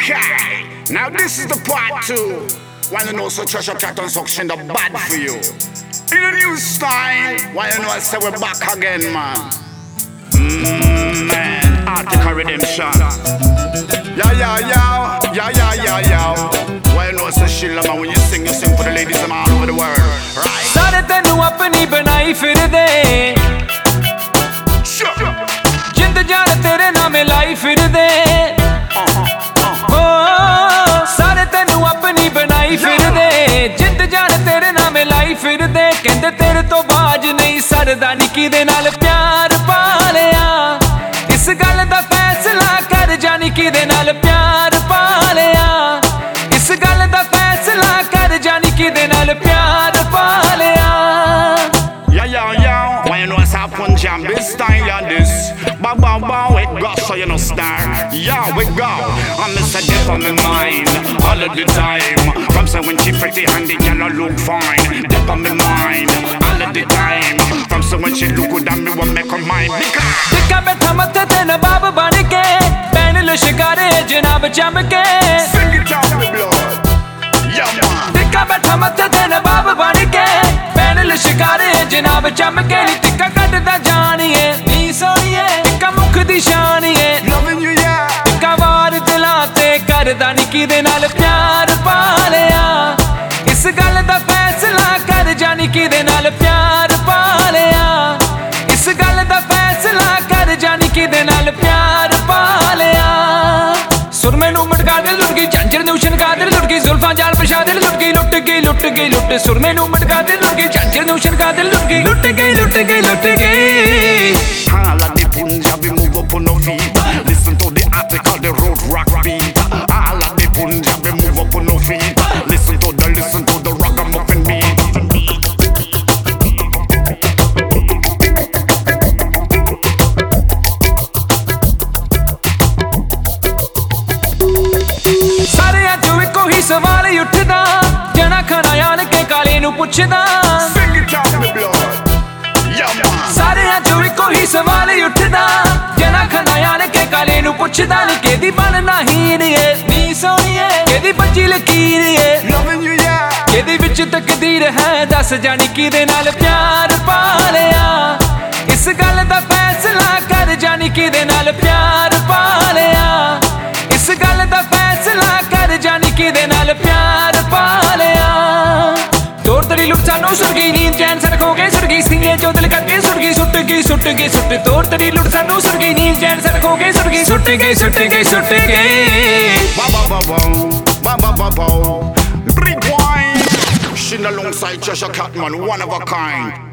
Okay, now this is the part 2. Wanna know so Treasure Cat and Suction the bad for you. In a new style, why you know I say we're back again, man. Man, Arctic Redemption. Yeah. Why you know so Sheila, man, when you sing for the ladies from all over the world, right? सारे तेनू अपनी बनाई फिर दे जिंद जान तेरे नामे लाई फिर दे सारे तेनू अपनी बनाई फिर दे जिंद जान तेरे नामे लाई फिर दे कहंदे तेरे तो बाज नहीं सरदा निकी दे नाल प्यार पा लिया इस गल दा फैसला कर जा निकी दे नाल प्यार पा लिया इस गल दा फैसला कर जा निकी दे नाल प्यार पा लिया Yeah. When you know it's a Punjab, this style and this. Bow, it go so you know star. Yeah, we go. I'm Mr. Death on my mind all of the time. From say when she pretty and the girl look fine. Death on my mind all of the time. From say when she look good and me want make her mine. Tikka बैठा मत्थे ते नवाब बन के pan लश्कारे जनाब चमके Sing it out the blood. Yeah, man. Tikka बैठा मत्थे ते नवाब बन के पैन लश्कारे जनाब चमके नी टिक्का कटदा जानिए नी सोनिए टिक्का मुख दी शानिए Loving you, yeah. टिक्का वार दिलां ते करदा निकी दे नाल प्यार पा लिया इस गल दा फैसला कर जा निकी दे नाल प्यार पा लिया इस गल दा फैसला कर जा निकी दे नाल प्यार पा लिया सुर मैनू मटका दे लुट गई झांझर नू छनका दे लुट गई जुल्फां जाल पछा दे लुट गई लुट सुर मैनू मटका दे लुट गई झांझर नू छनका दे लुट गई All of the Punjabi move up on no feet. Listen to the article, the road rock beat. All of the Punjabi move up on no feet. Listen to the ragamuffin beat. सारे अज eco ही सवाल उठदा जना खाना आन के काले नू पुछदा Sing it out the blood. Yeah, man. सारे अज इको ही सवाल उठदा जना खाना आन के काले नू पुछदा नी केदी बनना हीन ए नी सोनिए केदी बची लकीर ए Loving you, yeah. केदी विच तकदीर है दस जानी की दे नाल प्यार पा लिया इस गल दा फैसला कर जानी की दे नाल प्यार पा लिया इस गल दा फैसला कर जानी की दे नाल प्यार पा लिया तोर तड़ी लुट सानू सुर गई नींद चैन सर खो गए सुर गई सिंगे जो दिल करके सुर गई तोर तड़ी लुट सानू सुर गई नींद चैन सर खो गए सुर गई Ba. Big wine. Shin alongside Treasure Cat, man, one of a kind.